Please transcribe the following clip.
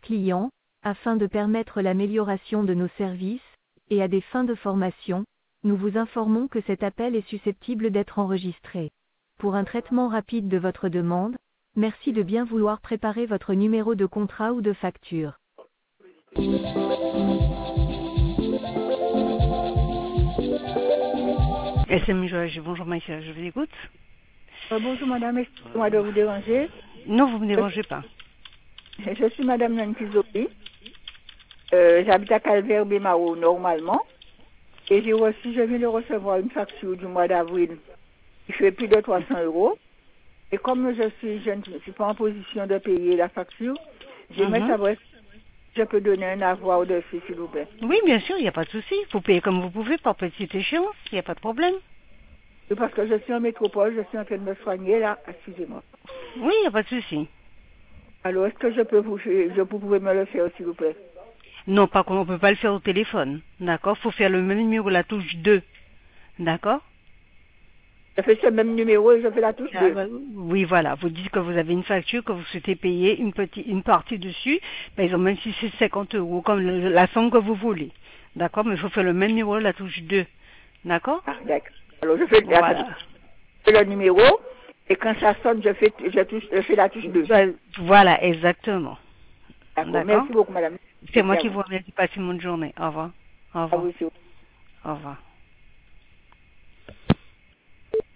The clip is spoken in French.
clients, afin de permettre l'amélioration de nos services, et à des fins de formation, nous vous informons que cet appel est susceptible d'être enregistré. Pour un traitement rapide de votre demande, merci de bien vouloir préparer votre numéro de contrat ou de facture. SM Joël, bonjour Maïssa, je vous écoute. Bonjour madame, excusez-moi de vous déranger. Non, vous ne me dérangez pas. Je suis madame Nancy Zobi. J'habite à Calvaire-Bémaro normalement. Et je viens de recevoir une facture du mois d'avril qui fait plus de 300 €. Et comme je ne suis pas en position de payer la facture, j'aimerais savoir si je peux donner un avoir dessus, s'il vous plaît. Oui, bien sûr, il n'y a pas de souci. Vous payez comme vous pouvez par petite échéance, il n'y a pas de problème. Oui, parce que je suis en métropole, je suis en train de me soigner là, excusez-moi. Oui, il n'y a pas de souci. Alors, est-ce que vous pouvez me le faire, s'il vous plaît? Non, par contre, on ne peut pas le faire au téléphone. D'accord? Il faut faire le même numéro, la touche 2. D'accord? Je fais ce même numéro et je fais la touche 2. Oui, voilà. Vous dites que vous avez une facture, que vous souhaitez payer une partie dessus. Par exemple, même si c'est 50 €, comme la somme que vous voulez. D'accord? Mais il faut faire le même numéro, la touche 2. D'accord? Ah, d'accord. Alors, je fais le numéro et quand ça sonne, je fais la touche 2. Voilà, exactement. D'accord. Merci beaucoup, madame. C'est moi qui vous remercie. Passez une bonne journée. Au revoir. Au revoir. À vous aussi. Au revoir.